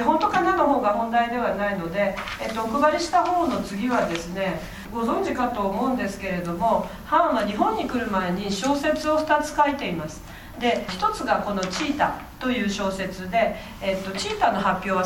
で本当かなの方が本題ではないので、お配りした方の次はですね、ご存知かと思うんですけれども、ハンは日本に来る前に小説を2つ書いています。で1つがこの「チータ」という小説で、チータの発表は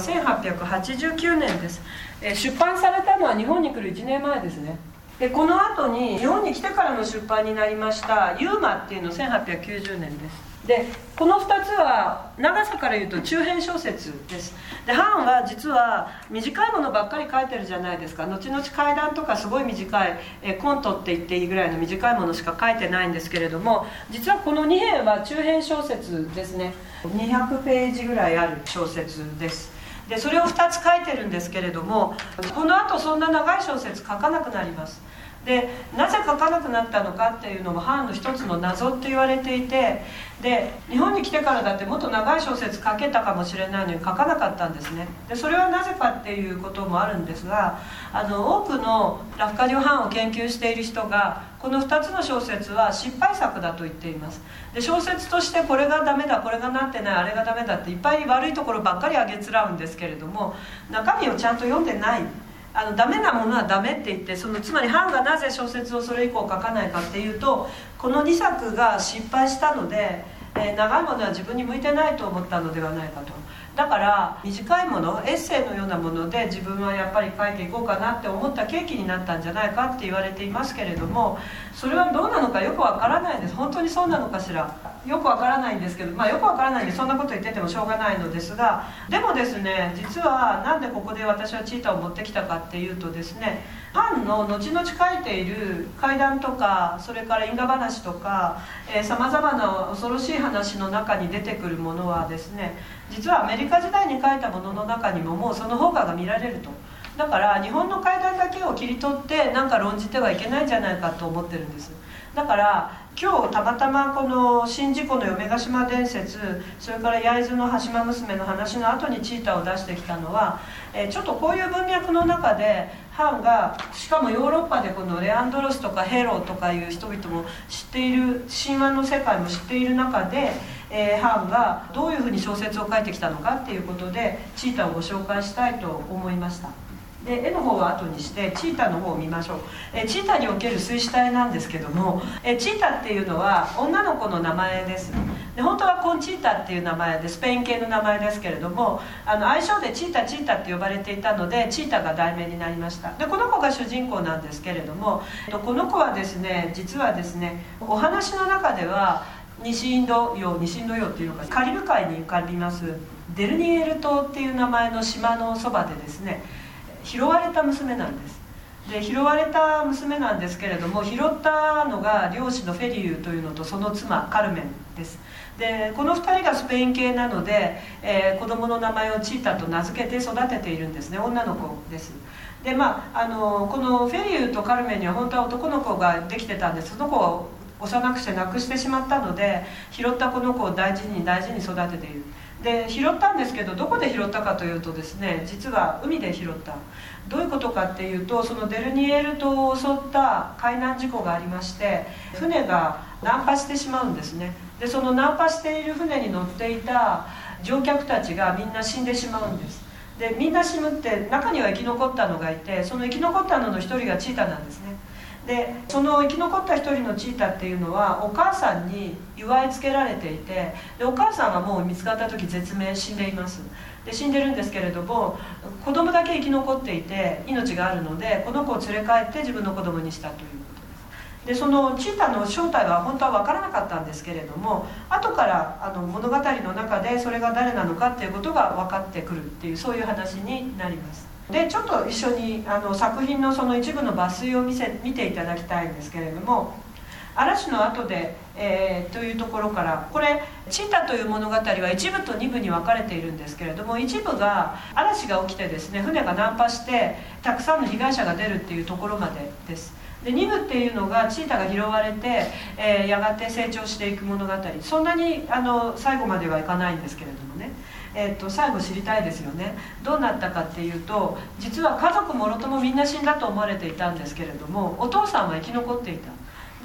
1889年です。出版されたのは日本に来る1年前ですね。でこの後に日本に来てからの出版になりました「ユーマ」っていうの1890年です。でこの2つは長さから言うと中編小説です。でハンは実は短いものばっかり書いてるじゃないですか。後々怪談とかすごい短いコントって言っていいぐらいの短いものしか書いてないんですけれども、実はこの2編は中編小説ですね。200ページぐらいある小説です。でそれを2つ書いてるんですけれども、このあとそんな長い小説書かなくなります。でなぜ書かなくなったのかっていうのもハンの一つの謎って言われていて、で日本に来てからだってもっと長い小説書けたかもしれないのに書かなかったんですね。でそれはなぜかっていうこともあるんですが、多くのラフカディオ・ハンを研究している人がこの2つの小説は失敗作だと言っています。で小説としてこれがダメだ、これがなってない、あれがダメだっていっぱい悪いところばっかりあげつらうんですけれども、中身をちゃんと読んでない。ダメなものはダメって言って、つまりハンがなぜ小説をそれ以降書かないかっていうと、この2作が失敗したので、長いものは自分に向いてないと思ったのではないかと。だから短いもの、エッセイのようなもので自分はやっぱり書いていこうかなって思った契機になったんじゃないかって言われていますけれども、それはどうなのかよくわからないです。本当にそうなのかしら、よくわからないんですけど、よくわからないんでそんなこと言っててもしょうがないのですが、でもですね、実はなんでここで私はチータを持ってきたかっていうとですね、ハンの後々書いている怪談とか、それから因果話とかさまざまな恐ろしい話の中に出てくるものはですね、実はアメリカ時代に書いたものの中にももうその方が見られると。だから日本の怪談だけを切り取ってなんか論じてはいけないんじゃないかと思ってるんです。だから今日たまたまこの宍道湖の嫁ヶ島伝説、それから焼津の羽島娘の話の後にチータを出してきたのは、ちょっとこういう文脈の中でハンが、しかもヨーロッパでこのレアンドロスとかヘロとかいう人々も知っている、神話の世界も知っている中で、ハンがどういうふうに小説を書いてきたのかっていうことでチータをご紹介したいと思いました。で絵の方は後にしてチータの方を見ましょう。チータにおける水死体なんですけども、チータっていうのは女の子の名前です。で本当はコンチータっていう名前でスペイン系の名前ですけれども、愛称でチータチータって呼ばれていたのでチータが題名になりました。でこの子が主人公なんですけれども、この子はですね、実はですね、お話の中では西インド洋っていうのがカリブ海に浮かびますデルニエル島っていう名前の島のそばでですね、拾われた娘なんです。で拾われた娘なんですけれども、拾ったのが漁師のフェリューというのとその妻カルメンです。でこの2人がスペイン系なので、子供の名前をチータと名付けて育てているんですね。女の子です。でこのフェリューとカルメンには本当は男の子ができてたんです。その子を幼くして亡くしてしまったので、拾ったこの子を大事に大事に育てている。で拾ったんですけど、どこで拾ったかというとですね、実は海で拾った。どういうことかっていうと、そのデルニエル島を襲った海難事故がありまして、船が難破してしまうんですね。でその難破している船に乗っていた乗客たちがみんな死んでしまうんです。でみんな死ぬって、中には生き残ったのがいて、その生き残ったのの一人がチータなんですね。でその生き残った一人のチータっていうのはお母さんに祝いつけられていて、でお母さんはもう見つかった時絶命、死んでいます。で死んでるんですけれども、子供だけ生き残っていて命があるので、この子を連れ帰って自分の子供にしたということです。でそのチータの正体は本当は分からなかったんですけれども、後から物語の中でそれが誰なのかっていうことが分かってくるっていう、そういう話になります。でちょっと一緒に作品のその一部の抜粋を見ていただきたいんですけれども、嵐の後で、というところから、これチータという物語は一部と二部に分かれているんですけれども、一部が嵐が起きてですね、船が難破してたくさんの被害者が出るっていうところまでです。で2部っていうのがチータが拾われて、やがて成長していく物語。そんなに最後まではいかないんですけれどもね、最後知りたいですよね。どうなったかっていうと、実は家族もろともみんな死んだと思われていたんですけれども、お父さんは生き残っていた。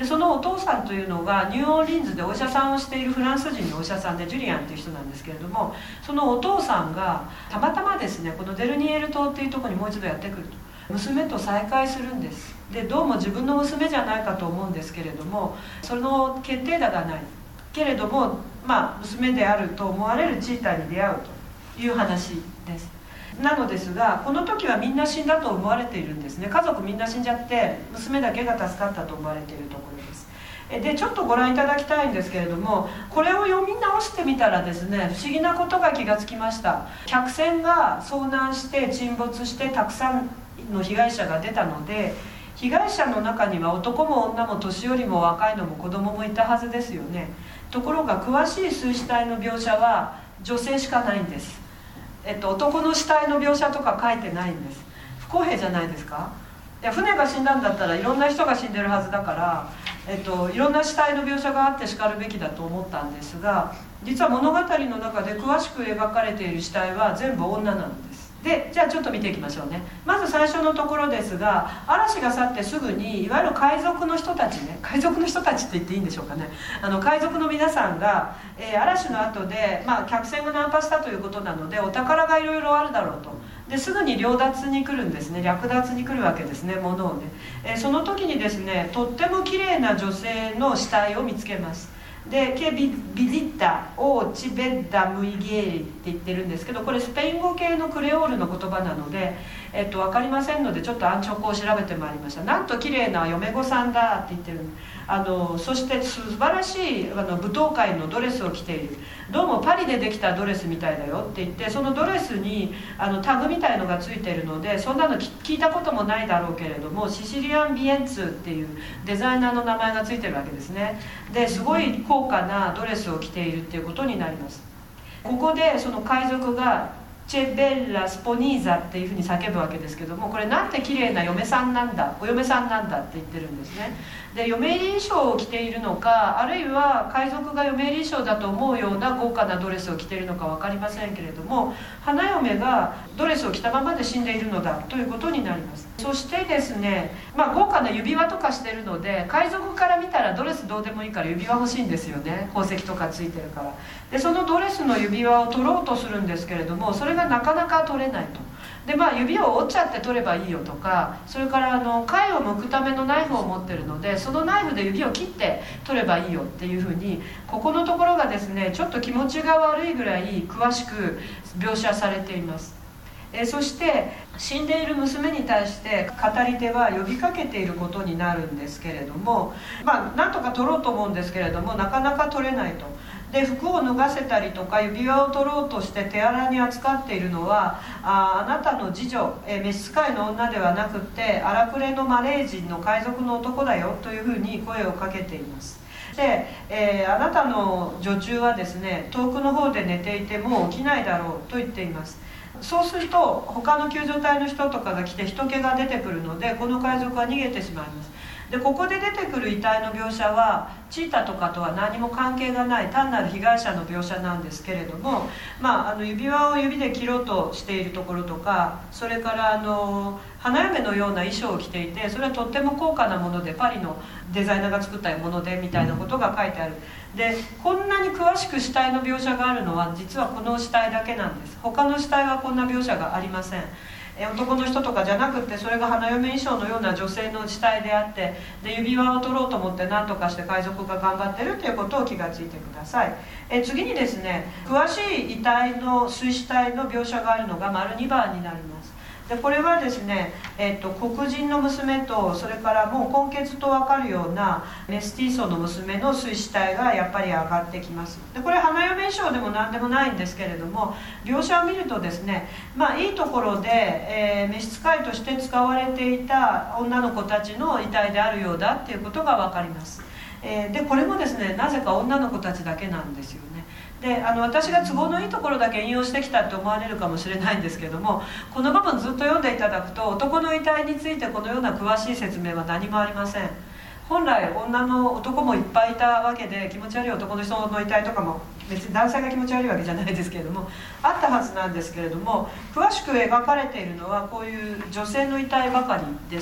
でそのお父さんというのがニューオーリンズでお医者さんをしているフランス人のお医者さんでジュリアンという人なんですけれども、そのお父さんがたまたまですねこのデルニエール島っていうところにもう一度やってくると、娘と再会するんです。でどうも自分の娘じゃないかと思うんですけれども、その決定打がないけれども、娘であると思われるチーターに出会うという話です。なのですが、この時はみんな死んだと思われているんですね。家族みんな死んじゃって娘だけが助かったと思われているところです。でちょっとご覧いただきたいんですけれども、これを読み直してみたらですね、不思議なことが気がつきました。客船が遭難して沈没してたくさんの被害者が出たので、被害者の中には男も女も年寄りも若いのも子供もいたはずですよね。ところが詳しい水死体の描写は女性しかないんです。男の死体の描写とか書いてないんです。不公平じゃないですか。いや船が死んだんだったらいろんな人が死んでるはずだから、いろんな死体の描写があってしかるべきだと思ったんですが、実は物語の中で詳しく描かれている死体は全部女なんです。でじゃあちょっと見ていきましょうね。まず最初のところですが、嵐が去ってすぐにいわゆる海賊の人たちね、海賊の人たちって言っていいんでしょうかね、海賊の皆さんが、嵐の後で、客船が難破したということなのでお宝がいろいろあるだろうと。ですぐに掠奪に来るんですね。略奪に来るわけですね、物をね。その時にですね、とっても綺麗な女性の死体を見つけます。でケビリッタ・オー・チベッダ・ムイゲーリって言ってるんですけど、これスペイン語系のクレオールの言葉なので、分かりませんのでちょっと安直を調べてまいりました。なんと綺麗な嫁御さんだって言ってる。そして素晴らしい舞踏会のドレスを着ている。どうもパリでできたドレスみたいだよって言って、そのドレスにタグみたいのがついてるので、そんなの聞いたこともないだろうけれども、シシリアン・ビエンツっていうデザイナーの名前がついてるわけですね。ですごい高価なドレスを着ているっていうことになります。ここでその海賊がチェベッラ・スポニーザっていうふうに叫ぶわけですけども、これなんて綺麗な嫁さんなんだ、お嫁さんなんだって言ってるんですね。で嫁入り衣装を着ているのか、あるいは海賊が嫁入り衣装だと思うような豪華なドレスを着ているのか分かりませんけれども、花嫁がドレスを着たままで死んでいるのだということになります。そしてですね、豪華な指輪とかしてるので、海賊から見たらドレスどうでもいいから指輪欲しいんですよね。宝石とかついてるから。でそのドレスの指輪を取ろうとするんですけれども、それがなかなか取れないと。で指を折っちゃって取ればいいよとか、それから貝を剥くためのナイフを持ってるので、そのナイフで指を切って取ればいいよっていうふうに、ここのところがですねちょっと気持ちが悪いぐらい詳しく描写されています。そして死んでいる娘に対して語り手は呼びかけていることになるんですけれども、なんとか取ろうと思うんですけれどもなかなか取れないと。で服を脱がせたりとか指輪を取ろうとして手荒に扱っているのは、あなたの次女、召使いの女ではなくて荒くれのマレー人の海賊の男だよというふうに声をかけています。で、あなたの女中はですね遠くの方で寝ていてもう起きないだろうと言っています。そうすると他の救助隊の人とかが来て人気が出てくるので、この海賊は逃げてしまいます。でここで出てくる遺体の描写はチータとかとは何も関係がない単なる被害者の描写なんですけれども、指輪を指で切ろうとしているところとか、それから花嫁のような衣装を着ていて、それはとっても高価なものでパリのデザイナーが作ったものでみたいなことが書いてある。でこんなに詳しく死体の描写があるのは実はこの死体だけなんです。他の死体はこんな描写がありません。男の人とかじゃなくて、それが花嫁衣装のような女性の死体であって、で指輪を取ろうと思って何とかして海賊が頑張ってるということを気がついてください。次にですね、詳しい遺体の水死体の描写があるのが丸2番になります。でこれはですね、黒人の娘と、それからもう根血と分かるようなメスティーソの娘の水死体がやっぱり上がってきます。でこれ花嫁衣装でも何でもないんですけれども、描写を見るとですね、いいところで、召使いとして使われていた女の子たちの遺体であるようだっていうことが分かります。でこれもですねなぜか女の子たちだけなんですよね。で私が都合のいいところだけ引用してきたと思われるかもしれないんですけども、この部分ずっと読んでいただくと男の遺体についてこのような詳しい説明は何もありません。本来男もいっぱいいたわけで、気持ち悪い男の人の遺体とかも別に男性が気持ち悪いわけじゃないですけれどもあったはずなんですけれども、詳しく描かれているのはこういう女性の遺体ばかりです。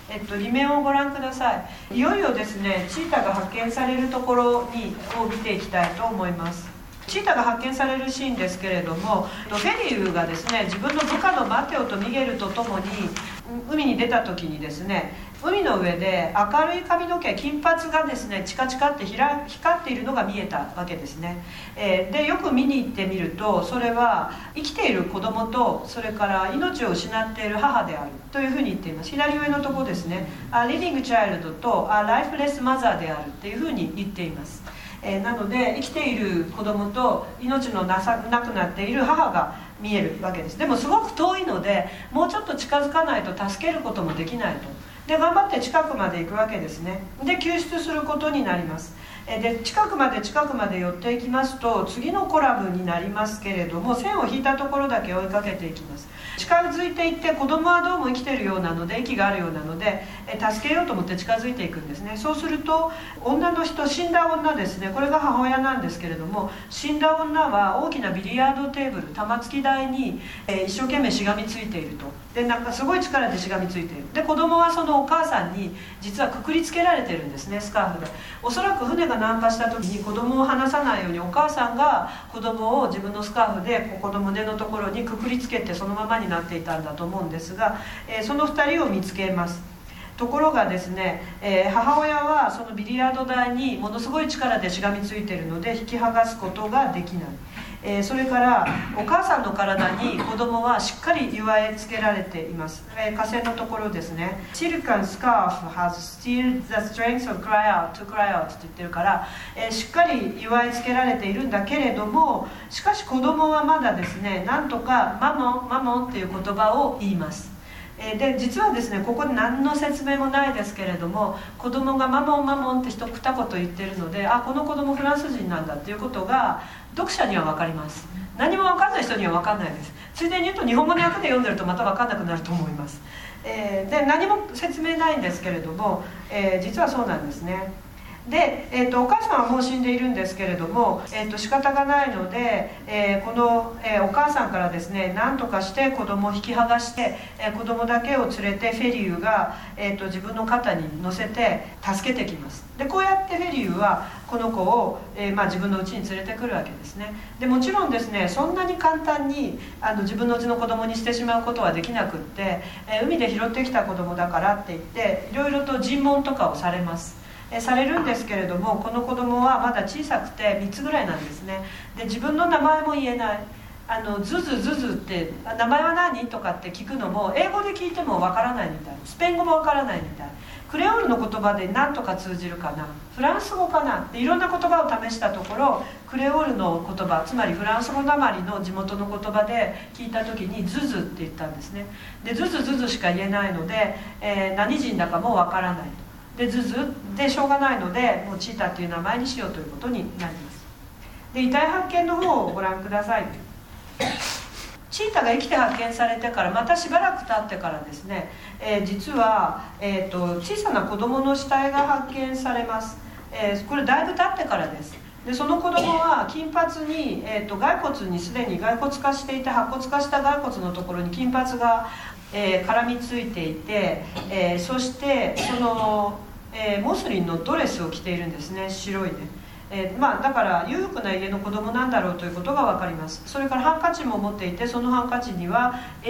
裏面をご覧ください。いよいよですね、チータが発見されるところを見ていきたいと思います。チータが発見されるシーンですけれども、フェリウがですね、自分の部下のマテオとミゲルと共に海に出た時にですね、海の上で明るい髪の毛、金髪がですねチカチカって光っているのが見えたわけですね。でよく見に行ってみると、それは生きている子供と、それから命を失っている母であるというふうに言っています。左上のところですね、リビングチャイルドとライフレスマザーであるっていうふうに言っています。なので生きている子供と命のなくなっている母が見えるわけです。でもすごく遠いので、もうちょっと近づかないと助けることもできないと。で頑張って近くまで行くわけですね。で救出することになります。で近くまで寄っていきますと、次のコラムになりますけれども、線を引いたところだけ追いかけていきます。近づいていって、子供はどうも生きているようなので、息があるようなので助けようと思って近づいていくんですね。そうすると女の人、死んだ女ですね、これが母親なんですけれども、死んだ女は大きなビリヤードテーブル、玉突き台に一生懸命しがみついていると。でなんかすごい力でしがみついている。で子供はそのお母さんに実はくくりつけられてるんですね、スカーフで。おそらく船が難破した時に子供を離さないように、お母さんが子供を自分のスカーフでここの胸のところにくくりつけて、そのままになっていたんだと思うんですが、その2人を見つけます。ところがですね、母親はそのビリヤード台にものすごい力でしがみついているので引き剥がすことができない。それからお母さんの体に子供はしっかり結えつけられています。下線のところですね、Silken scarf has still the strength of cry out to cry out と言ってるから、しっかり結えつけられているんだけれども、しかし子供はまだですね、なんとかマモンマモンっていう言葉を言います。で実はですね、ここで何の説明もないですけれども、子供がマモンマモンって二言言ってるので、この子供フランス人なんだっていうことが読者には分かります。何も分かんない人には分かんないです。ついでに言うと、日本語の訳で読んでるとまた分かんなくなると思います。で何も説明ないんですけれども、実はそうなんですね。で、お母さんはもう死んでいるんですけれども、仕方がないので、この、お母さんからですね、何とかして子供を引き剥がして、子供だけを連れてフェリウが、自分の肩に乗せて助けてきます。でこうやってフェリウはこの子を、自分の家に連れてくるわけですね。でもちろんですね、そんなに簡単に自分の家の子供にしてしまうことはできなくって、海で拾ってきた子供だからって言っていろいろと尋問とかをされます。されるんですけれども、この子供はまだ小さくて3つぐらいなんですね。で自分の名前も言えない。ズズズズって名前は何とかって聞くのも、英語で聞いてもわからないみたい、スペイン語もわからないみたい、クレオールの言葉で何とか通じるかな、フランス語かなっていろんな言葉を試したところ、クレオールの言葉、つまりフランス語なまりの地元の言葉で聞いた時にズズって言ったんですね。でズズズズしか言えないので、何人だかもわからないと。でズズでしょうがないので、もうチータっていう名前にしようということになります。で遺体発見の方をご覧ください。チータが生きて発見されてからまたしばらく経ってからですね、実は、小さな子供の死体が発見されます。これだいぶ経ってからです。でその子供は金髪に、骸骨にすでに骸骨化していて、白骨化した骸骨のところに金髪が絡みついていて、そしてその、モスリンのドレスを着ているんですね、白いね。だから裕福な家の子供なんだろうということが分かります。それからハンカチも持っていて、そのハンカチには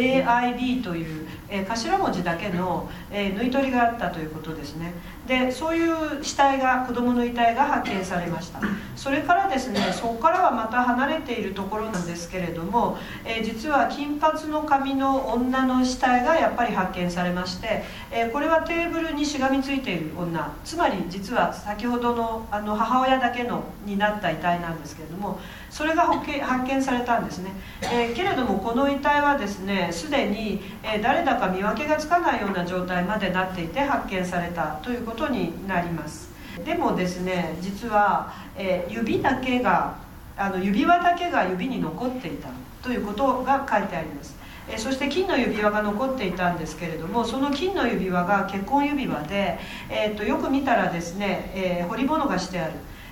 AIB という、頭文字だけの、縫い取りがあったということですね。でそういう死体が、子供の遺体が発見されました。それからですね、そこからはまた離れているところなんですけれども、実は金髪の髪の女の死体がやっぱり発見されまして、これはテーブルにしがみついている女、つまり実は先ほどの母親だけになった遺体なんですけれども、それが発見されたんですね。けれどもこの遺体はですね、すでに、誰だか見分けがつかないような状態までなっていて発見されたということになります。でもですね、実は、指輪だけが指に残っていたということが書いてあります。そして金の指輪が残っていたんですけれども、その金の指輪が結婚指輪で、よく見たらですね、彫り物がしてある。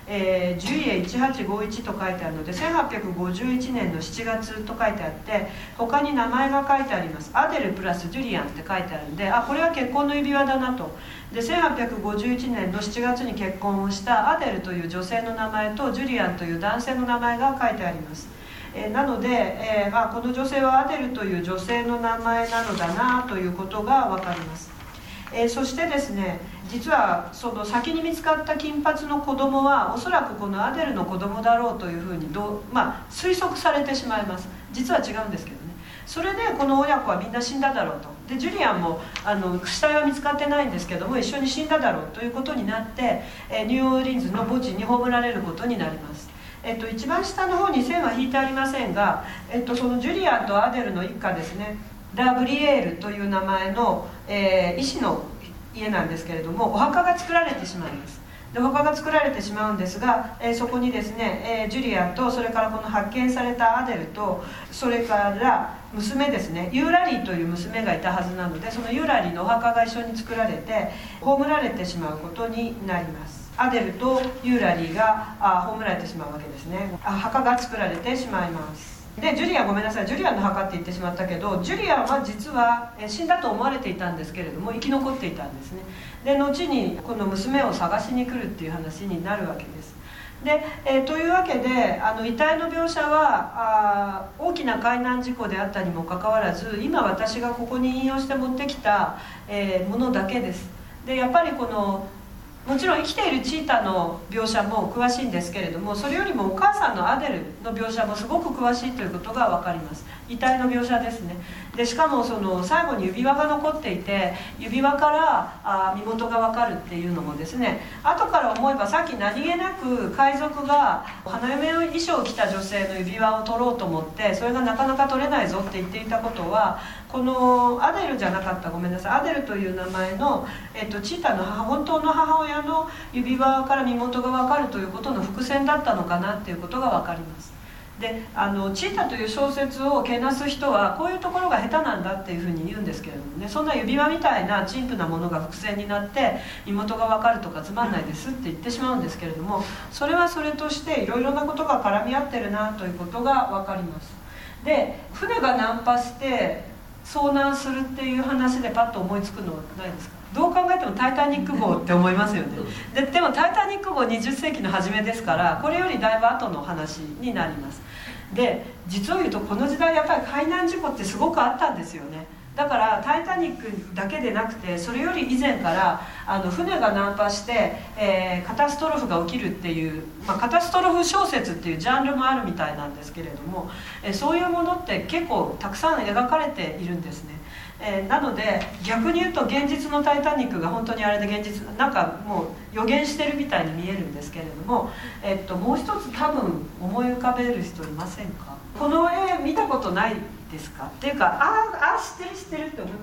ジュリエ1851と書いてあるので1851年の7月と書いてあって、他に名前が書いてあります。アデルプラスジュリアンって書いてあるんで、これは結婚の指輪だなと。で1851年の7月に結婚をしたアデルという女性の名前とジュリアンという男性の名前が書いてあります。なので、この女性はアデルという女性の名前なのだなということが分かります。そしてですね、実はその先に見つかった金髪の子供はおそらくこのアデルの子供だろうというふうに推測されてしまいます。実は違うんですけどね。それでこの親子はみんな死んだだろうと。でジュリアンも死体は見つかってないんですけども一緒に死んだだろうということになって、ニューオーリンズの墓地に葬られることになります。一番下の方に線は引いてありませんが、そのジュリアンとアデルの一家ですね、ラブリエールという名前の、医師の家なんですけれども、お墓が作られてしまいます。でお墓が作られてしまうんですが、そこにですね、ジュリアンとそれからこの発見されたアデルとそれから娘ですね、ユーラリーという娘がいたはずなので、そのユーラリーのお墓が一緒に作られて葬られてしまうことになります。アデルとユーラリーが葬られてしまうわけですね。墓が作られてしまいます。でジュリアン、ごめんなさい、ジュリアンの墓って言ってしまったけど、ジュリアンは実は死んだと思われていたんですけれども生き残っていたんですね。で後にこの娘を探しに来るっていう話になるわけです。で、というわけで遺体の描写は大きな海難事故であったにもかかわらず、今私がここに引用して持ってきた、ものだけです。でやっぱりこのもちろん生きているチータの描写も詳しいんですけれども、それよりもお母さんのアデルの描写もすごく詳しいということが分かります。遺体の描写ですね。でしかもその最後に指輪が残っていて、指輪から身元が分かるっていうのもですね、後から思えばさっき何気なく海賊が花嫁の衣装を着た女性の指輪を取ろうと思ってそれがなかなか取れないぞって言っていたことは、このアデルじゃなかった、ごめんなさい、アデルという名前の、チータの本当の母親の指輪から身元が分かるということの伏線だったのかなっていうことが分かります。でチータという小説をけなす人はこういうところが下手なんだっていうふうに言うんですけれどもね、そんな指輪みたいな陳腐なものが伏線になって身元が分かるとかつまんないですって言ってしまうんですけれども、それはそれとしていろいろなことが絡み合ってるなということが分かります。で船が難破して遭難するっていう話でパッと思いつくのはないですか？どう考えてもタイタニック号って思いますよね。でもタイタニック号20世紀の初めですから、これよりだいぶ後の話になります。で実を言うとこの時代やっぱり海難事故ってすごくあったんですよね。だからタイタニックだけでなくてそれより以前から船が難破して、カタストロフが起きるっていう、カタストロフ小説っていうジャンルもあるみたいなんですけれども、そういうものって結構たくさん描かれているんですね。なので逆に言うと現実のタイタニックが本当にあれで現実なんかもう予言してるみたいに見えるんですけれども、もう一つ多分思い浮かべる人いませんか？この絵見たことないですか？っていうか知ってるって思います。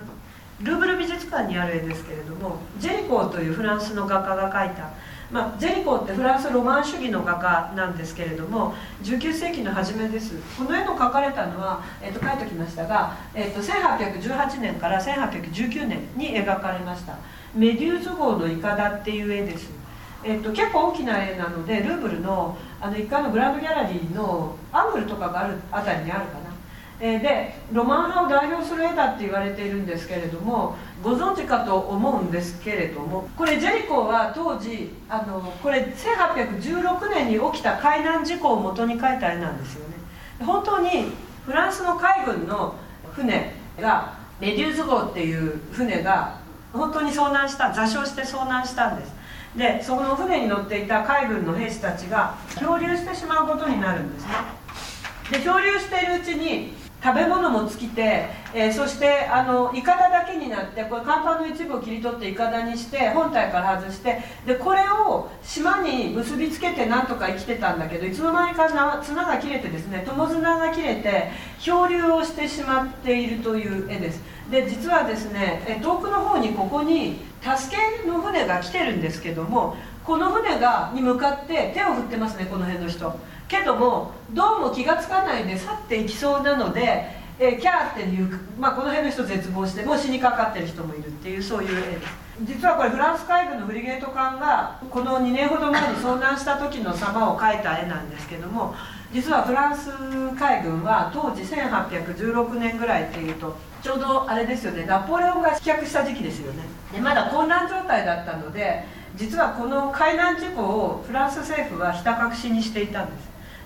ルーブル美術館にある絵ですけれども、ジェリコーというフランスの画家が描いた、ジェリコーってフランスロマン主義の画家なんですけれども19世紀の初めです。この絵の描かれたのは、書いておきましたが、1818年から1819年に描かれましたメデューズ号のイカダっていう絵です。結構大きな絵なのでルーブルの1階のグランドギャラリーのアングルとかがあるあたりにあるかな。でロマン派を代表する絵だって言われているんですけれども、ご存知かと思うんですけれども、これジェリコーは当時これ1816年に起きた海難事故を元に描いた絵なんですよね。本当にフランスの海軍の船がメデューズ号っていう船が本当に遭難した座礁して遭難したんです。でその船に乗っていた海軍の兵士たちが漂流してしまうことになるんですね。で漂流しているうちに食べ物も尽きて、そしてイカダだけになって、これ甲板の一部を切り取ってイカダにして本体から外して、でこれを島に結びつけてなんとか生きてたんだけど、いつの間にか綱が切れてですね、友綱が切れて漂流をしてしまっているという絵です。で実はですね、遠くの方にここに助けの船が来てるんですけども、この船に向かって手を振ってますね、この辺の人。けどもどうも気がつかないで去っていきそうなので、キャーっていう、この辺の人絶望してもう死にかかってる人もいるっていう、そういう絵です。 実はこれフランス海軍のフリゲート艦がこの2年ほど前に遭難した時の様を描いた絵なんですけども、実はフランス海軍は当時1816年ぐらいっていうとちょうどあれですよね、ナポレオンが棄却した時期ですよね。でまだ混乱状態だったので、実はこの海難事故をフランス政府はひた隠しにしていたんです。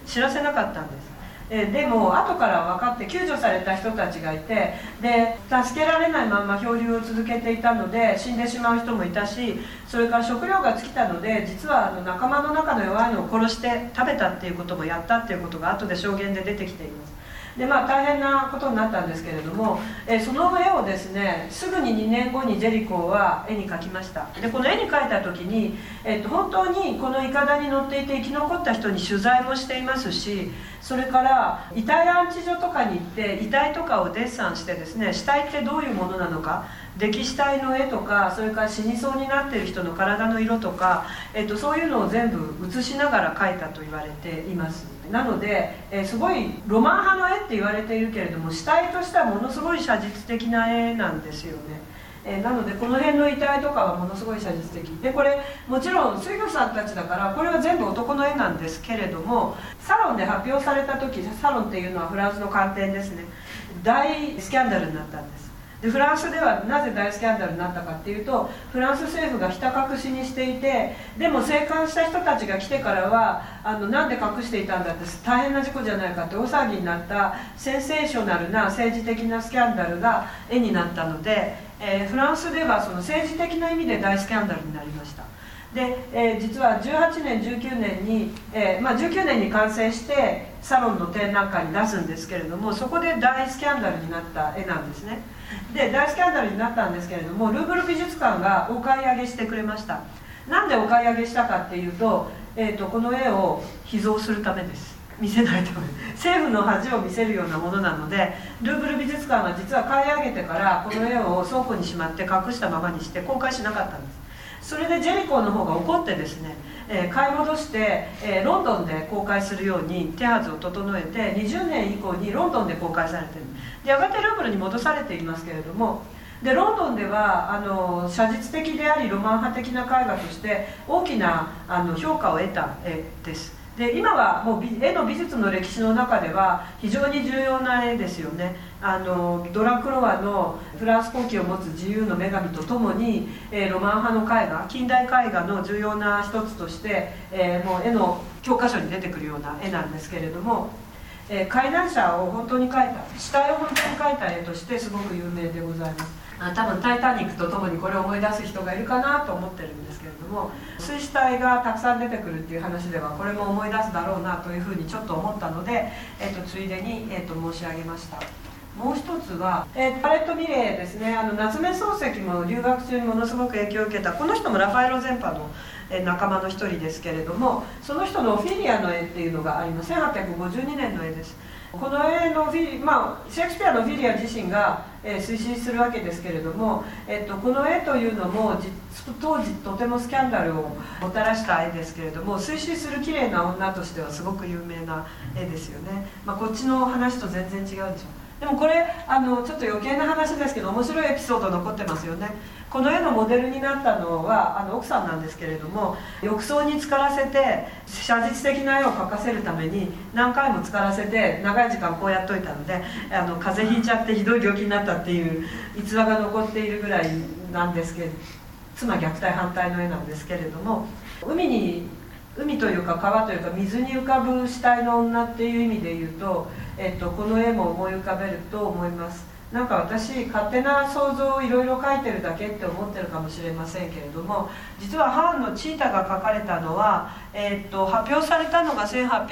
知らせなかったんです。でも後から分かって救助された人たちがいて、で助けられないまま漂流を続けていたので死んでしまう人もいたし、それから食料が尽きたので実は仲間の中の弱いのを殺して食べたっていうこともやったっていうことが後で証言で出てきています。で大変なことになったんですけれども、その絵をですねすぐに2年後にジェリコーは絵に描きました。でこの絵に描いた時に、本当にこのいかだに乗っていて生き残った人に取材もしていますし、それから遺体安置所とかに行って遺体とかをデッサンしてですね、死体ってどういうものなのか、溺死体の絵とか、それから死にそうになっている人の体の色とか、そういうのを全部写しながら描いたと言われています。なので、すごいロマン派の絵って言われているけれども、死体としてはものすごい写実的な絵なんですよね。なのでこの辺の遺体とかはものすごい写実的で、これもちろん水魚さんたちだからこれは全部男の絵なんですけれども、サロンで発表された時、サロンっていうのはフランスの官邸ですね、大スキャンダルになったんです。でフランスではなぜ大スキャンダルになったかっていうと、フランス政府がひた隠しにしていて、でも生還した人たちが来てからはなんで隠していたんだって、大変な事故じゃないかって大騒ぎになったセンセーショナルな政治的なスキャンダルが絵になったので、フランスではその政治的な意味で大スキャンダルになりました。で、実は18年19年に、19年に完成してサロンの展覧会に出すんですけれども、そこで大スキャンダルになった絵なんですね。で大スキャンダルになったんですけれども、ルーブル美術館がお買い上げしてくれました。なんでお買い上げしたかっていうと、この絵を秘蔵するためです。見せないため、政府の恥を見せるようなものなので、ルーブル美術館は実は買い上げてからこの絵を倉庫にしまって隠したままにして公開しなかったんです。それでジェリコーの方が怒ってですね、買い戻して、ロンドンで公開するように手はずを整えて、20年以降にロンドンで公開されている。でやがてルーブルに戻されていますけれども、でロンドンでは写実的でありロマン派的な絵画として大きな評価を得た絵です。で今はもう絵の美術の歴史の中では非常に重要な絵ですよね。ドラクロワのフランス国旗を持つ自由の女神とともに、ロマン派の絵画、近代絵画の重要な一つとして、もう絵の教科書に出てくるような絵なんですけれども、海難者を本当に描いた、死体を本当に描いた絵としてすごく有名でございます。多分「タイタニック」とともにこれを思い出す人がいるかなと思ってるんですけれども、水死体がたくさん出てくるっていう話ではこれも思い出すだろうなというふうにちょっと思ったので、ついでに、申し上げました。もう一つは、パレット・ミレーですね。夏目漱石も留学中にものすごく影響を受けた、この人もラファエロ前派の仲間の一人ですけれども、その人のオフィリアの絵っていうのがあります。1852年の絵です。この絵のシェイクスピアのオフィリア自身が、推進するわけですけれども、この絵というのも当時とてもスキャンダルをもたらした絵ですけれども、推進する綺麗な女としてはすごく有名な絵ですよね。こっちの話と全然違うでしょ。でもこれちょっと余計な話ですけど面白いエピソード残ってますよね。この絵のモデルになったのは奥さんなんですけれども、浴槽に浸からせて写実的な絵を描かせるために何回も浸からせて長い時間こうやっといたので、風邪ひいちゃってひどい病気になったっていう逸話が残っているぐらいなんですけど、妻虐待反対の絵なんですけれども、海というか川というか水に浮かぶ死体の女っていう意味で言うと、この絵も思い浮かべると思います。なんか私勝手な想像をいろいろ描いてるだけって思ってるかもしれませんけれども、実はハーンのチータが描かれたのは、発表されたのが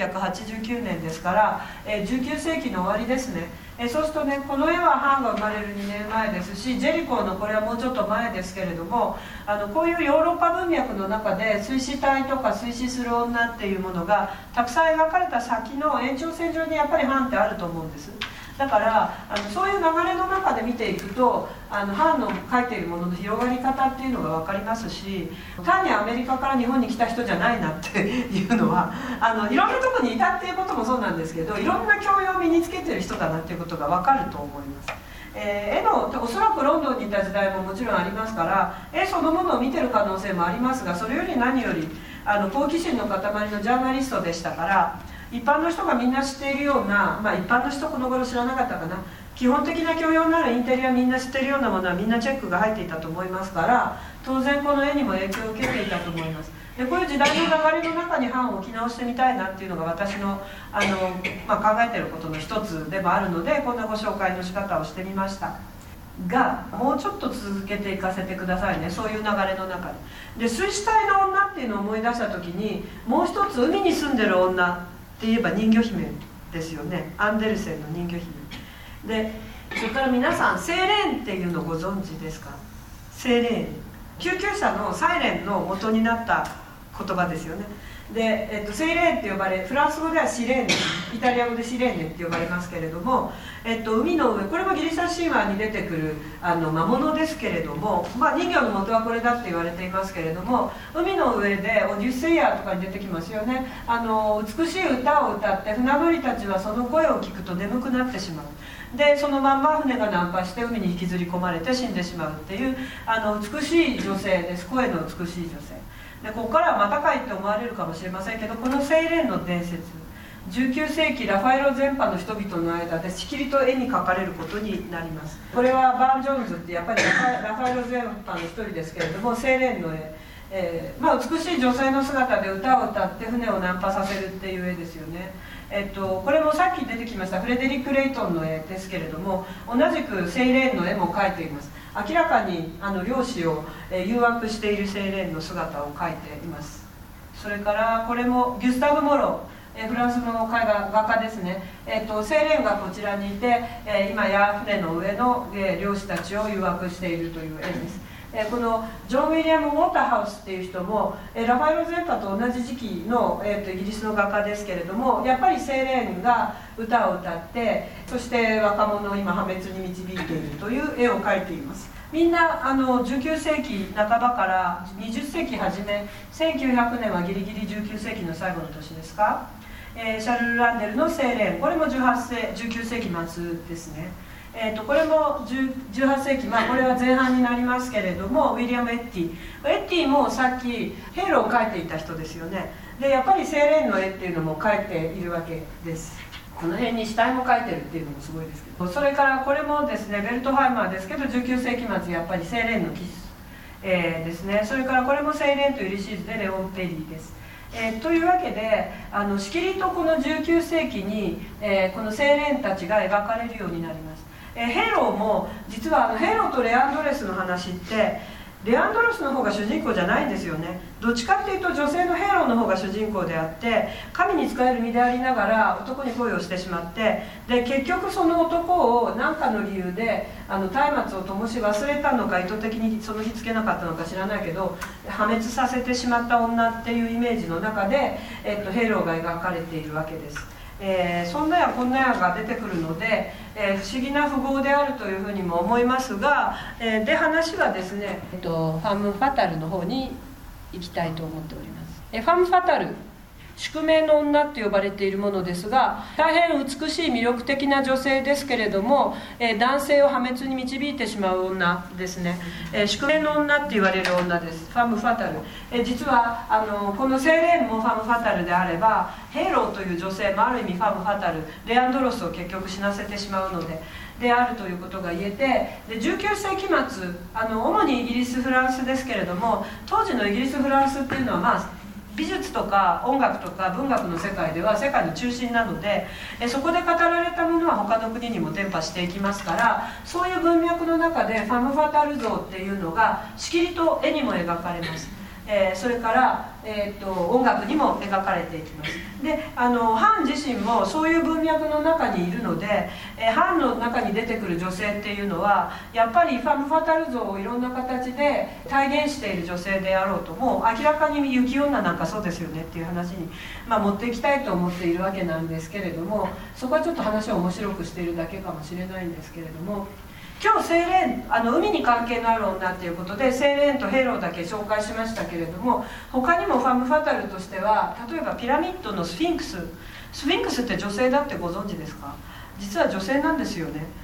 1889年ですから、19世紀の終わりですね。そうするとね、この絵はハーンが生まれる2年前ですし、ジェリコーのこれはもうちょっと前ですけれども、こういうヨーロッパ文脈の中で水死体とか水死する女っていうものがたくさん描かれた先の延長線上にやっぱりハーンってあると思うんです。だからそういう流れの中で見ていくとハーンの描いているものの広がり方っていうのが分かりますし、単にアメリカから日本に来た人じゃないなっていうのはいろんなとこにいたっていうこともそうなんですけど、いろんな教養を身につけてる人だなっていうことが分かると思います。 絵のおそらくロンドンにいた時代ももちろんありますから、絵そのものを見てる可能性もありますが、それより何より好奇心の塊のジャーナリストでしたから、一般の人がみんな知っているような、一般の人この頃知らなかったかな、基本的な教養ならインテリアみんな知っているようなものはみんなチェックが入っていたと思いますから、当然この絵にも影響を受けていたと思います。でこういう時代の流れの中に版を置き直してみたいなっていうのが私の、考えていることの一つでもあるので、こんなご紹介の仕方をしてみましたが、もうちょっと続けていかせてくださいね、そういう流れの中で。水死体の女っていうのを思い出した時に、もう一つ海に住んでる女って言えば人魚姫ですよね。アンデルセンの人魚姫で、それから皆さんセイレーンっていうのをご存知ですか？セイレーン、救急車のサイレンの元になった言葉ですよね。で、セイレーンって呼ばれ、フランス語ではシレーネ、イタリア語でシレーネって呼ばれますけれども、海の上、これもギリシャ神話に出てくる魔物ですけれども、人魚の元はこれだって言われていますけれども、海の上でオデュッセイアとかに出てきますよね。美しい歌を歌って船乗りたちはその声を聞くと眠くなってしまう。でそのまんま船が難破して海に引きずり込まれて死んでしまうっていう美しい女性です。声の美しい女性で、ここからはまたかいって思われるかもしれませんけど、このセイレーンの伝説、19世紀ラファエロ前派の人々の間でしきりと絵に描かれることになります。これはバーン・ジョーンズってやっぱりラファエロ前派の一人ですけれども、セイレーンの絵、美しい女性の姿で歌を歌って船を難破させるっていう絵ですよね。これもさっき出てきましたフレデリック・レイトンの絵ですけれども、同じくセイレーンの絵も描いています。明らかに漁師を誘惑しているセイレーンの姿を描いています。それからこれもギュスタブ・モロ、フランスの絵画画家ですね。セイレーンがこちらにいて、今や船の上の漁師たちを誘惑しているという絵です。このジョン・ウィリアム・ウォーターハウスっていう人もラファエロ前派と同じ時期の、イギリスの画家ですけれども、やっぱりセイレーンが歌を歌って、そして若者を今破滅に導いているという絵を描いています。みんな19世紀半ばから20世紀初め、1900年はギリギリ19世紀の最後の年ですか。シャルル・ランデルのセイレーン、これも19世紀末ですね。これも18世紀、これは前半になりますけれども、ウィリアム・エッティもさっきヘイロを描いていた人ですよね。でやっぱりセイレーンの絵っていうのも描いているわけです。この辺に死体も描いてるっていうのもすごいですけど、それからこれもですね、ベルトハイマーですけど19世紀末やっぱりセイレーンのキス、ですね。それからこれもセイレーンというリシーズでレオン・ペリーです。というわけでしきりとこの19世紀に、このセイレーンたちが描かれるようになります。ヘイローも実はヘイローとレアンドレスの話ってレアンドレスの方が主人公じゃないんですよね。どっちかっていうと女性のヘイローの方が主人公であって、神に仕える身でありながら男に恋をしてしまって、で結局その男を何かの理由で松明を灯し忘れたのか意図的にその日つけなかったのか知らないけど破滅させてしまった女っていうイメージの中で、ヘイローが描かれているわけです。そんなやこんなやが出てくるので、不思議な符号であるというふうにも思いますが、で話はですね、ファム・ファタルの方に行きたいと思っております。ファム・ファタル、宿命の女って呼ばれているものですが、大変美しい魅力的な女性ですけれども、男性を破滅に導いてしまう女ですね。宿命の女って言われる女です。ファム・ファタル、実はこのセイレーンもファム・ファタルであれば、ヘイローという女性もある意味ファム・ファタル、レアンドロスを結局死なせてしまうのであるということが言えて、で19世紀末主にイギリスフランスですけれども、当時のイギリスフランスっていうのは美術とか音楽とか文学の世界では世界の中心なので、そこで語られたものは他の国にも伝播していきますから、そういう文脈の中でファム・ファタル像っていうのがしきりと絵にも描かれます。それから、音楽にも描かれていきます。でハン自身もそういう文脈の中にいるので、ハンの中に出てくる女性っていうのはやっぱりファム・ファタル像をいろんな形で体現している女性であろうと、もう明らかに雪女なんかそうですよねっていう話に、持っていきたいと思っているわけなんですけれども、そこはちょっと話を面白くしているだけかもしれないんですけれども、今日セイレーン海に関係のある女っていうことでセイレーンとヘイローだけ紹介しましたけれども、他にもファム・ファタルとしては、例えばピラミッドのスフィンクスって女性だってご存知ですか？実は女性なんですよね。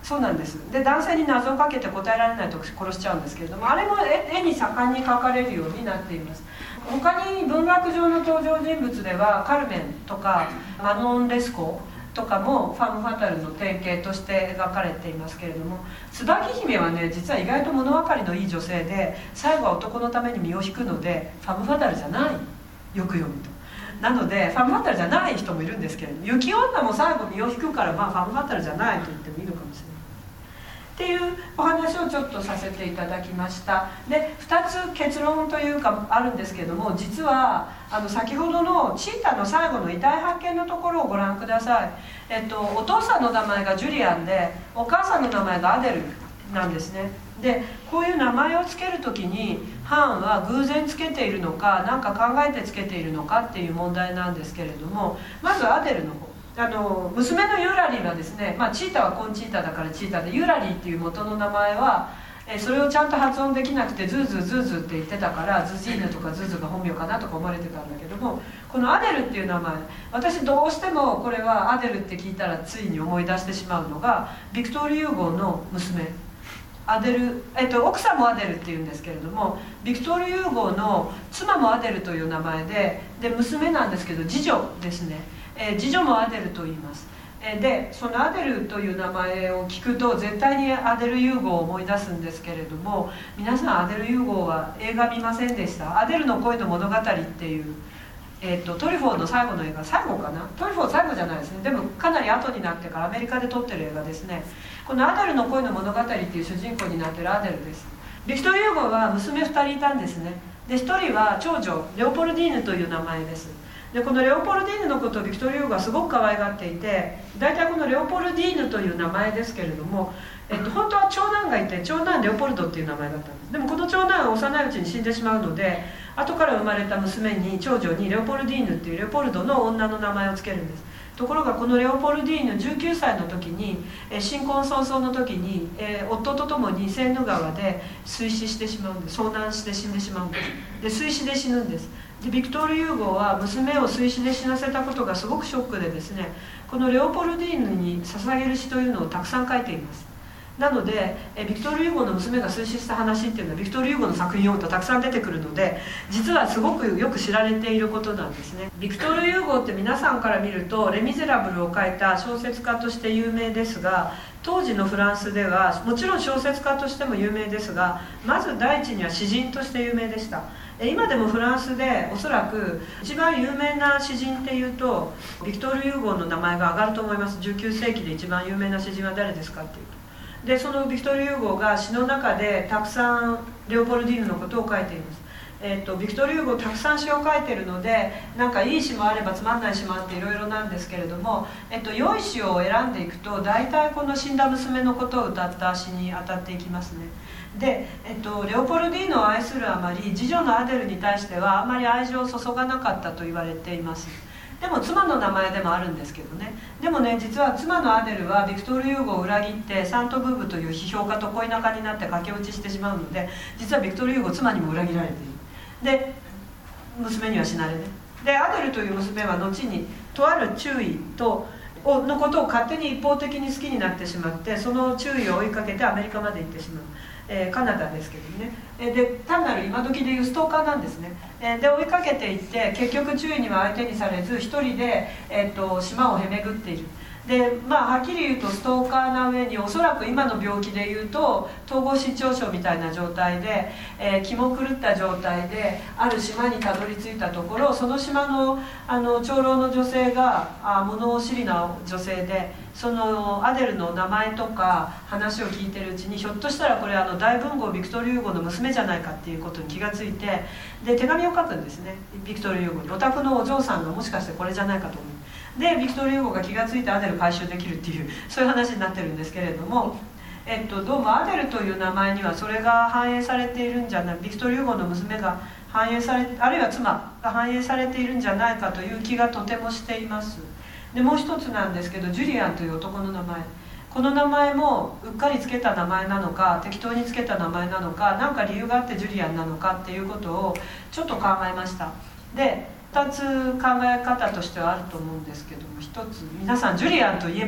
そうなんです。で男性に謎をかけて答えられないと殺しちゃうんですけれども、あれも絵に盛んに描かれるようになっています。他に文学上の登場人物ではカルメンとかマノン・レスコとかもファム・ファタルの典型として描かれていますけれども、椿姫はね実は意外と物分かりのいい女性で、最後は男のために身を引くのでファム・ファタルじゃない、よく読むと。なのでファム・ファタルじゃない人もいるんですけれども、雪女も最後身を引くから、まあファム・ファタルじゃないと言ってもいいのかもしれないっていうお話をちょっとさせていただきました。で2つ結論というかあるんですけども、実は先ほどのチータの最後の遺体発見のところをご覧ください。お父さんの名前がジュリアンで、お母さんの名前がアデルなんですね。でこういう名前をつけるときにハンは偶然つけているのか何か考えてつけているのかっていう問題なんですけれども、まずアデルの方、娘のユーラリーはですね、チータはコンチータだからチータで、ユーラリーっていう元の名前はそれをちゃんと発音できなくてズーズーズーズーって言ってたから、ズジーヌとかズーズーが本名かなとか思われてたんだけども、このアデルっていう名前、私どうしてもこれはアデルって聞いたらついに思い出してしまうのがビクトール・ユーゴーの娘アデル、奥さんもアデルっていうんですけれども、ビクトール・ユーゴーの妻もアデルという名前で、娘なんですけど次女ですね、次女もアデルと言います。でそのアデルという名前を聞くと絶対にアデル融合を思い出すんですけれども、皆さんアデル融合は映画見ませんでした？アデルの恋の物語っていう、トリュフォーの最後の映画、最後かな、トリュフォー最後じゃないですね、でもかなり後になってからアメリカで撮ってる映画ですね。このアデルの恋の物語っていう主人公になってるアデルです。ビクトル・ユーゴは娘2人いたんですね。で1人は長女レオポルディーヌという名前です。でこのレオポルディーヌのことをビクトル・ユーゴはすごく可愛がっていて、大体このレオポルディーヌという名前ですけれども、本当は長男がいて、長男レオポルドっていう名前だったんです。でもこの長男は幼いうちに死んでしまうので、後から生まれた娘に長女にレオポルディーヌっていうレオポルドの女の名前を付けるんです。ところがこのレオポルディーヌ19歳の時に、新婚早々の時に、夫と共にセーヌ川で水死してしまうんです。遭難して死んでしまうんです。で水死で死ぬんです。でビクトール・ユーゴは娘を水死で死なせたことがすごくショックでですね、このレオポルディーヌに捧げる詩というのをたくさん書いています。なのでビクトール・ユーゴの娘が水死した話っていうのはビクトール・ユーゴの作品を読むとたくさん出てくるので、実はすごくよく知られていることなんですね。ビクトール・ユーゴって皆さんから見るとレ・ミゼラブルを書いた小説家として有名ですが、当時のフランスではもちろん小説家としても有名ですが、まず第一には詩人として有名でした。今でもフランスでおそらく一番有名な詩人っていうとビクトール・ユーゴの名前が挙がると思います。19世紀で一番有名な詩人は誰ですかっていうと、でそのビクトール・ユーゴが詩の中でたくさんレオポルディーヌのことを書いています。ビクトール・ユーゴたくさん詩を書いているので、なんかいい詩もあればつまんない詩もあっていろいろなんですけれども、良い詩を選んでいくと大体この死んだ娘のことを歌った詩に当たっていきますね。で、レオポルディーヌを愛するあまり次女のアデルに対してはあまり愛情を注がなかったと言われています。でも妻の名前でもあるんですけどね。でもね、実は妻のアデルはビクトール・ユーゴを裏切ってサントブーブという批評家と恋仲になって駆け落ちしてしまうので、実はビクトール・ユーゴ妻にも裏切られている。で娘には死なれね。でアデルという娘は後にとある中尉のことを勝手に一方的に好きになってしまって、その注意を追いかけてアメリカまで行ってしまう、カナダですけどね。で単なる今時でいうストーカーなんですね。で追いかけていって結局注意には相手にされず一人で、島をへめぐっている。ではっきり言うとストーカーな上におそらく今の病気でいうと統合失調症みたいな状態で、気も狂った状態である島にたどり着いたところ、その島の長老の女性が物知りな女性で、そのアデルの名前とか話を聞いてるうちにひょっとしたらこれ大文豪ビクトール・ユーゴの娘じゃないかっていうことに気がついて、で手紙を書くんですね、ビクトール・ユーゴに。お宅のお嬢さんがもしかしてこれじゃないかと思う。でビクトール・ユーゴが気がついてアデル回収できるっていう、そういう話になってるんですけれども、どうもアデルという名前にはそれが反映されているんじゃない、ビクトール・ユーゴの娘が反映され、あるいは妻が反映されているんじゃないかという気がとてもしています。でもう一つなんですけど、ジュリアンという男の名前、この名前もうっかりつけた名前なのか適当につけた名前なのか、何か理由があってジュリアンなのかっていうことをちょっと考えました。で2つ考え方としてはあると思うんですけども、一つ、皆さんジュリアンといえば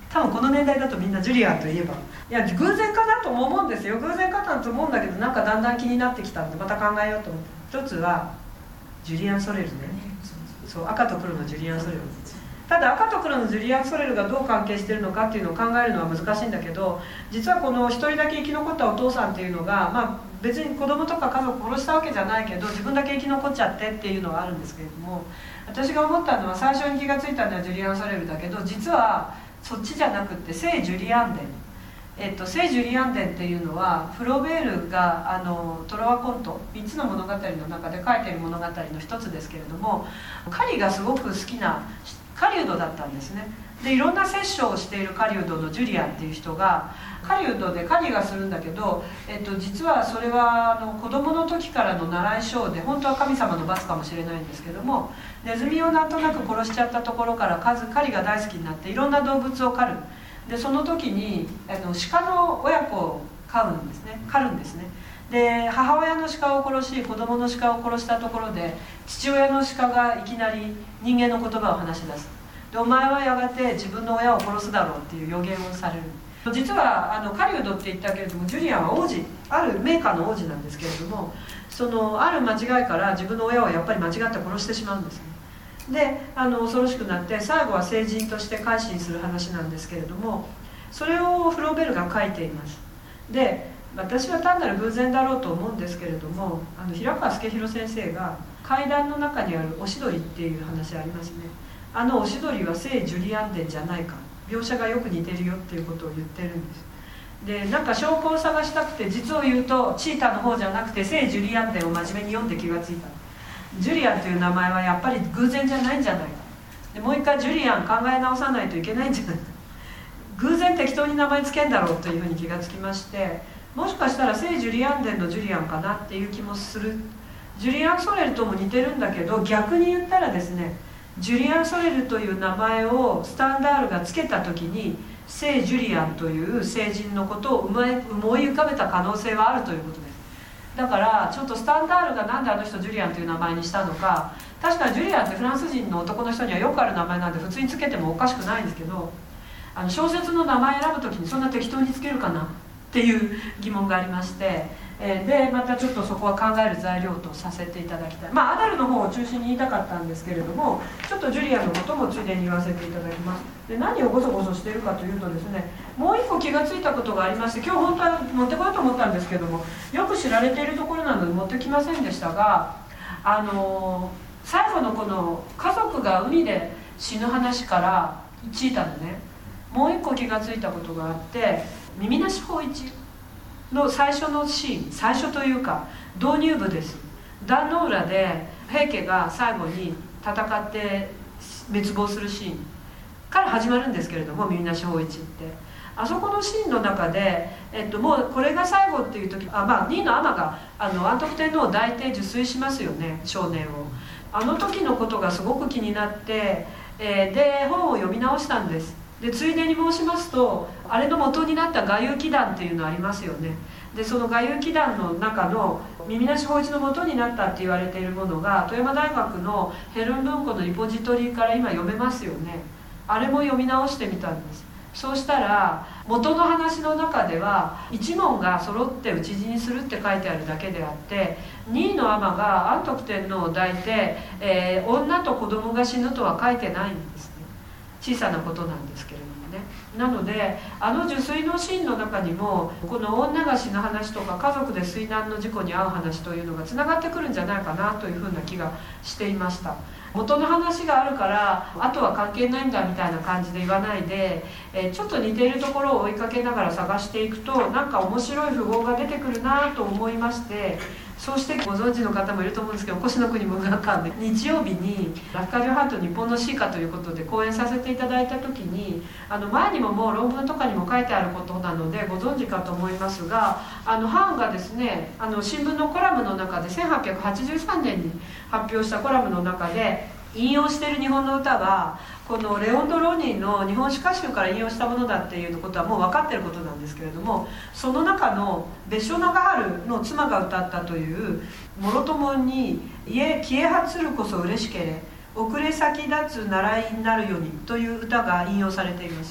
多分この年代だとみんなジュリアンといえば、いや偶然かなとも思うんですよ。偶然かなと思うんだけど、なんかだんだん気になってきたのでまた考えようと思って。一つはジュリアン・ソレルね。そう、赤と黒のジュリアン・ソレル。ただ赤と黒のジュリアン・ソレルがどう関係しているのかっていうのを考えるのは難しいんだけど、実はこの一人だけ生き残ったお父さんっていうのが、別に子供とか家族殺したわけじゃないけど自分だけ生き残っちゃってっていうのはあるんですけれども、私が思ったのは最初に気がついたのはジュリアン・ソレルだけど、実はそっちじゃなくって聖ジュリアン伝。聖ジュリアン伝っていうのはフロベールがトロワコント3つの物語の中で書いている物語の一つですけれども、狩りがすごく好きな狩人だったんですね。でいろんな殺生をしている狩人のジュリアンっていう人が狩人で狩りがするんだけど、実はそれは子供の時からの習い性で、本当は神様の罰かもしれないんですけども、ネズミをなんとなく殺しちゃったところから狩りが大好きになっていろんな動物を狩る。でその時に鹿の親子を狩るんですね。で母親の鹿を殺し子供の鹿を殺したところで、父親の鹿がいきなり人間の言葉を話し出す。でお前はやがて自分の親を殺すだろうっていう予言をされる。実は狩人って言ったけれども、ジュリアンは王子、ある名家の王子なんですけれども、そのある間違いから自分の親をやっぱり間違って殺してしまうんですね。で恐ろしくなって最後は聖人として改心する話なんですけれども、それをフローベルが書いています。で私は単なる偶然だろうと思うんですけれども、平川助弘先生が階段の中にあるおしどりっていう話ありますね。おしどりは聖ジュリアン伝じゃないか、描写がよく似てるよっていうことを言ってるんです。でなんか証拠を探したくて、実を言うとチータの方じゃなくて聖ジュリアン伝を真面目に読んで気がついた。ジュリアンという名前はやっぱり偶然じゃないんじゃないか。でもう一回ジュリアン考え直さないといけないんじゃないか。偶然適当に名前つけんだろうというふうに気がつきまして、もしかしたら聖ジュリアン伝のジュリアンかなっていう気もする。ジュリアン・ソレルとも似てるんだけど、逆に言ったらですね、ジュリアン・ソレルという名前をスタンダールがつけた時に聖ジュリアンという聖人のことを思い浮かべた可能性はあるということです。だからちょっとスタンダールがなんであの人ジュリアンという名前にしたのか、確かにジュリアンってフランス人の男の人にはよくある名前なんで普通につけてもおかしくないんですけど、小説の名前選ぶ時にそんな適当につけるかなっていう疑問がありまして、でまたちょっとそこは考える材料とさせていただきたい。アダルの方を中心に言いたかったんですけれども、ちょっとジュリアンのこともついでに言わせていただきます。で何をゴソゴソしているかというとですね、もう一個気がついたことがありまして、今日本当は持ってこようと思ったんですけども、よく知られているところなので持ってきませんでしたが、最後のこの家族が海で死ぬ話からチータのね、もう一個気がついたことがあって、耳なし芳一の最初のシーン、最初というか導入部です。壇ノ浦で平家が最後に戦って滅亡するシーンから始まるんですけれども、耳なし芳一ってあそこのシーンの中で、もうこれが最後っていう時、2位の尼が安徳天皇を抱いて受水しますよね、少年を。あの時のことがすごく気になって、で本を読み直したんです。でついでに申しますと、あれの元になった巌流祈願っていうのありますよね。でその巌流祈願の中の耳なし芳一の元になったって言われているものが富山大学のヘルン文庫のリポジトリから今読めますよね。あれも読み直してみたんです。そうしたら元の話の中では一門が揃って討ち死にするって書いてあるだけであって、2位の尼が安徳天皇を抱いて、女と子供が死ぬとは書いてないんですね。小さなことなんですけれどもね。なので受水のシーンの中にもこの女が死ぬ話とか家族で水難の事故に遭う話というのがつながってくるんじゃないかなというふうな気がしていました。元の話があるからあとは関係ないんだみたいな感じで言わないで、ちょっと似ているところを追いかけながら探していくとなんか面白い符号が出てくるなと思いまして、そうしてご存知の方もいると思うんですけど、越の国文学館で日曜日にラフカリオハント日本の詩歌ということで講演させていただいた時に、前にももう論文とかにも書いてあることなのでご存知かと思いますが、ハンがですね新聞のコラムの中で1883年に発表したコラムの中で引用している日本の歌はこのレオン・ド・ローニンの日本詩歌集から引用したものだっていうことはもう分かっていることなんですけれども、その中の別所長春の妻が歌ったという「もろともに消えはつるこそ嬉しけれ遅れ先立つ習いになるように」という歌が引用されています。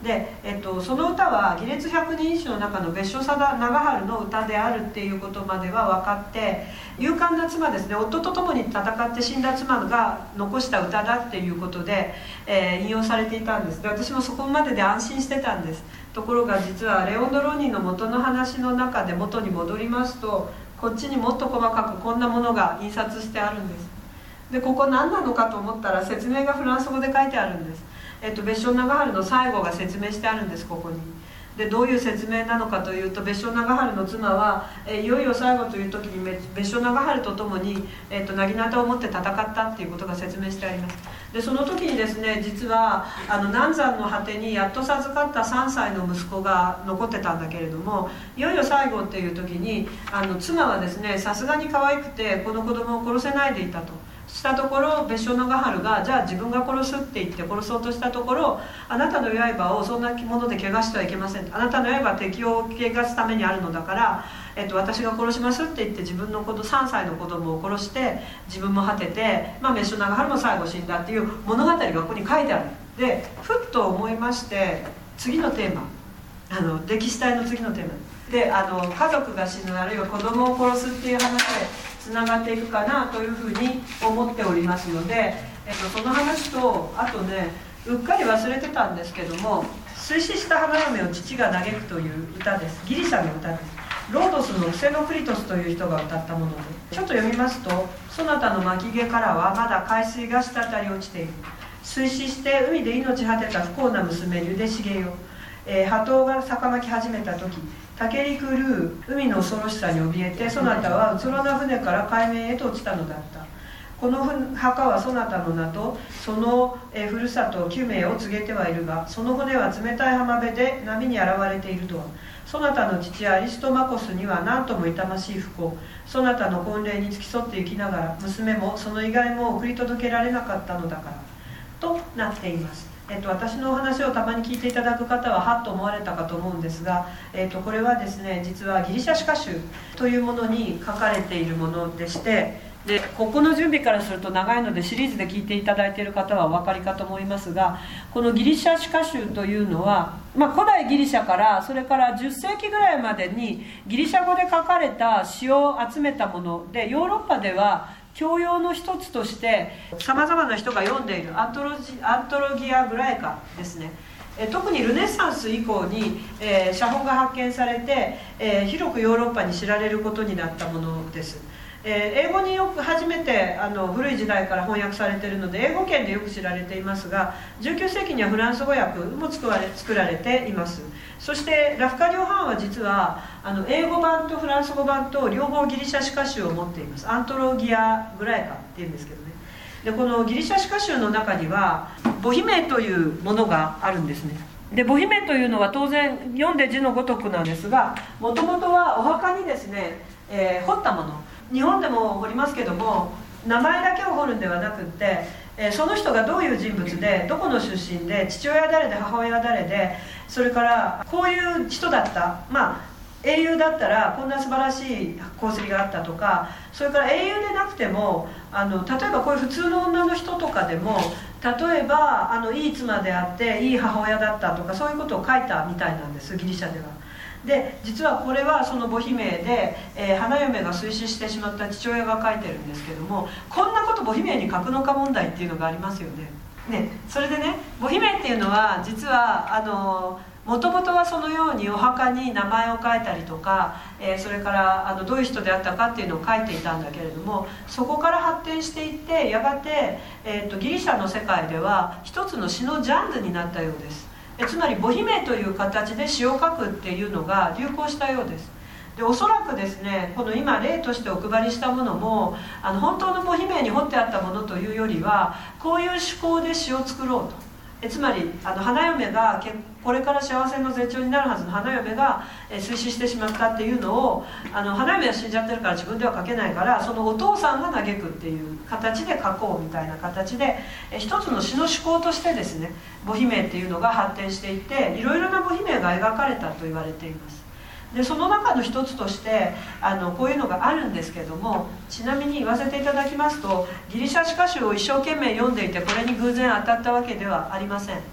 で、その歌は義列百人一首の中の別所長春の歌であるっていうことまでは分かって、勇敢な妻ですね、夫と共に戦って死んだ妻が残した歌だっていうことで、引用されていたんです。で、私もそこまでで安心してたんです。ところが実はレオン・ド・ロニンの元の話の中で元に戻りますと、こっちにもっと細かくこんなものが印刷してあるんです。で、ここ何なのかと思ったら説明がフランス語で書いてあるんです。別所長春の最後が説明してあるんです、ここに。で、どういう説明なのかというと、別所長春の妻は、いよいよ最後という時に別所長春と共に、薙刀を持って戦ったっていうことが説明してあります。で、その時にですね、実は南山の果てにやっと授かった3歳の息子が残ってたんだけれども、いよいよ最後っていう時に妻はですね、さすがに可愛くてこの子供を殺せないでいたと。したところ、別所長春がじゃあ自分が殺すって言って殺そうとしたところ、あなたの刃をそんなもので怪我してはいけません、あなたの刃は敵を怪我すためにあるのだから、私が殺しますって言って自分の3歳の子供を殺して自分も果てて、別所長春も最後死んだっていう物語がここに書いてある。で、ふっと思いまして、次のテーマ、歴史体の次のテーマで、家族が死ぬ、あるいは子供を殺すっていう話でつながっていくかなというふうに思っておりますので、その話と、あとね、うっかり忘れてたんですけども、水死した花嫁を父が嘆くという歌です。ギリシャの歌です。ロードスのクセノクリトスという人が歌ったもので、ちょっと読みますと、そなたの巻毛からはまだ海水が滴り落ちている。水死して海で命果てた不幸な娘ゆでしげよ。波頭が逆まき始めた時、竹に狂う海の恐ろしさに怯えて、そなたはうつろな船から海面へと落ちたのだった。この墓はそなたの名とそのふるさと救命を告げてはいるが、その骨は冷たい浜辺で波に洗われているとは。そなたの父アリストマコスには何とも痛ましい不幸。そなたの婚礼に付き添って行きながら、娘もその遺骸も送り届けられなかったのだからとなっています。私のお話をたまに聞いていただく方ははっと思われたかと思うんですが、これはですね、実はギリシャ詩歌集というものに書かれているものでして、でここの準備からすると長いのでシリーズで聞いていただいている方はお分かりかと思いますが、このギリシャ詩歌集というのは、古代ギリシャからそれから10世紀ぐらいまでにギリシャ語で書かれた詩を集めたもので、ヨーロッパでは教養の一つとしてさまざまな人が読んでいるアントロギア・グラエカですね。特にルネッサンス以降に、写本が発見されて、広くヨーロッパに知られることになったものです。英語によく初めて古い時代から翻訳されているので英語圏でよく知られていますが、19世紀にはフランス語訳も作られています。そしてラフカリオ・ハンは実は英語版とフランス語版と両方ギリシャ詩歌集を持っています。アントロギア・グラエカっていうんですけどね。でこのギリシャ詩歌集の中には母姫というものがあるんですね。で母姫というのは当然読んで字のごとくなんですが、もともとはお墓にですね、彫ったもの、日本でも彫りますけども、名前だけを彫るんではなくって、その人がどういう人物で、どこの出身で、父親は誰で母親は誰で、それからこういう人だった、英雄だったらこんな素晴らしい功績があったとか、それから英雄でなくても例えばこういう普通の女の人とかでも、例えばいい妻であっていい母親だったとか、そういうことを書いたみたいなんです、ギリシャでは。で実はこれはその母姫で、花嫁が水死してしまった父親が書いてるんですけども、こんなこと母姫に書くのか問題っていうのがありますよね。それでね、母姫っていうのは実はもともとはそのようにお墓に名前を書いたりとか、それからどういう人であったかっていうのを書いていたんだけれども、そこから発展していってやがて、ギリシャの世界では一つの詩のジャンルになったようです。つまり母姫という形で詩を書くっていうのが流行したようです。でおそらくですね、この今例としてお配りしたものも本当の母姫に彫ってあったものというよりは、こういう趣向で詩を作ろうと。つまり花嫁がこれから幸せの絶頂になるはずの花嫁が水死してしまったっていうのを、花嫁は死んじゃってるから自分では書けないから、そのお父さんが嘆くっていう形で書こうみたいな形で、一つの詩の趣向としてですね、母姫っていうのが発展していって、いろいろな母姫が描かれたと言われています。でその中の一つとしてこういうのがあるんですけども、ちなみに言わせていただきますと、ギリシャ詩歌集を一生懸命読んでいてこれに偶然当たったわけではありません。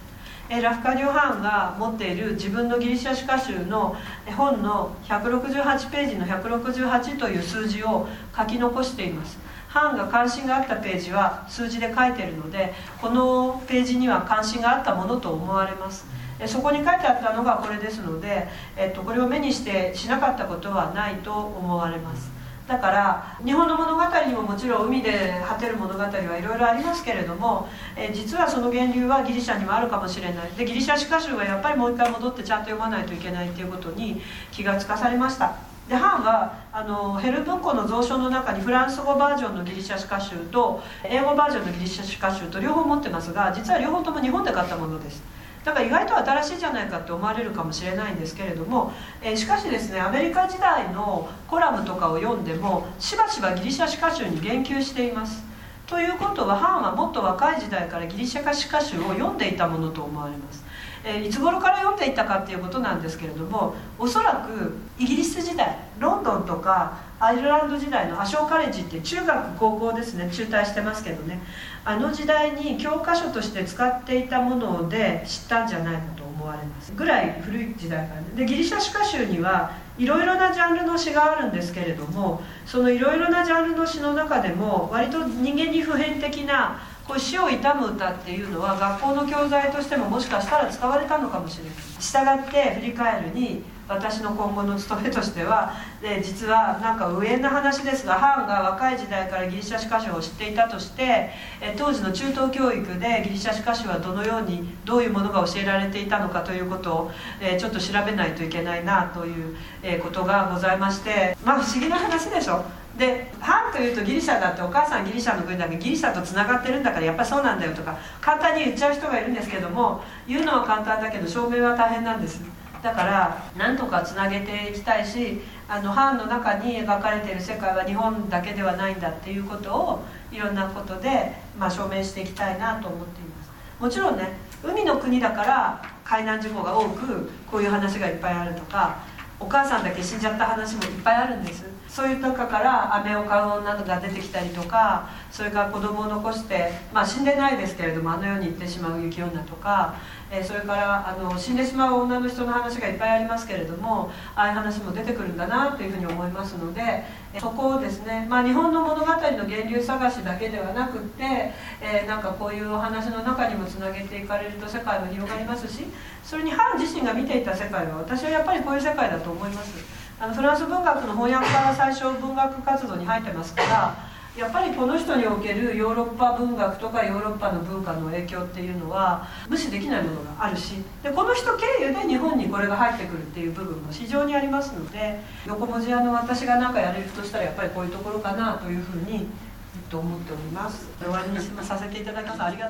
ラフカディオ・ハーンが持っている自分のギリシャ詩歌集の本の168ページの168という数字を書き残しています。ハーンが関心があったページは数字で書いているので、このページには関心があったものと思われます。そこに書いてあったのがこれですので、これを目にしてしなかったことはないと思われます。だから日本の物語にももちろん海で果てる物語はいろいろありますけれども、実はその源流はギリシャにもあるかもしれない。でギリシャ詩歌集はやっぱりもう一回戻ってちゃんと読まないといけないということに気がつかされました。でハーンはヘル文庫の蔵書の中にフランス語バージョンのギリシャ詩歌集と英語バージョンのギリシャ詩歌集と両方持ってますが、実は両方とも日本で買ったものです。だから意外と新しいじゃないかって思われるかもしれないんですけれども、しかしですね、アメリカ時代のコラムとかを読んでもしばしばギリシャ詩歌集に言及しています。ということはハーンはもっと若い時代からギリシャ詩歌集を読んでいたものと思われます。いつ頃から読んでいったかっていうことなんですけれども、おそらくイギリス時代、ロンドンとかアイルランド時代のアショーカレッジって中学高校ですね、中退してますけどね、あの時代に教科書として使っていたもので知ったんじゃないかと思われますぐらい古い時代からね。でギリシャ詩歌集にはいろいろなジャンルの詩があるんですけれども、そのいろいろなジャンルの詩の中でも割と人間に普遍的なこう死を悼む歌っていうのは学校の教材としてももしかしたら使われたのかもしれない。したがって振り返るに私の今後の務めとしては、実はなんか無縁な話ですが、ハーンが若い時代からギリシャ詩歌集を知っていたとして、当時の中等教育でギリシャ詩歌集はどのようにどういうものが教えられていたのかということを、ちょっと調べないといけないなということがございまして、まあ不思議な話でしょ。でハーンというとギリシャだって、お母さんギリシャの国だけどギリシャとつながってるんだからやっぱりそうなんだよとか簡単に言っちゃう人がいるんですけども、言うのは簡単だけど証明は大変なんです。だから何とかつなげていきたいし、ハーンの中に描かれている世界は日本だけではないんだっていうことをいろんなことで、証明していきたいなと思っています。もちろんね、海の国だから海難事故が多くこういう話がいっぱいあるとか、お母さんだけ死んじゃった話もいっぱいあるんです。そういう中から飴を買う女が出てきたりとか、それから子供を残して、死んでないですけれどもあの世に行ってしまう雪女とか、それから死んでしまう女の人の話がいっぱいありますけれども、ああいう話も出てくるんだなというふうに思いますので、そこをですね、日本の物語の源流探しだけではなくって、なんかこういうお話の中にもつなげていかれると世界は広がりますし、それにハーン自身が見ていた世界は私はやっぱりこういう世界だと思います。フランス文学の翻訳から最初文学活動に入ってますから、やっぱりこの人におけるヨーロッパ文学とかヨーロッパの文化の影響っていうのは無視できないものがあるし、でこの人経由で日本にこれが入ってくるっていう部分も非常にありますので、横文字屋の私が何かやれるとしたらやっぱりこういうところかなというふうに思っております。終わりにさせていただきます。ありがとう。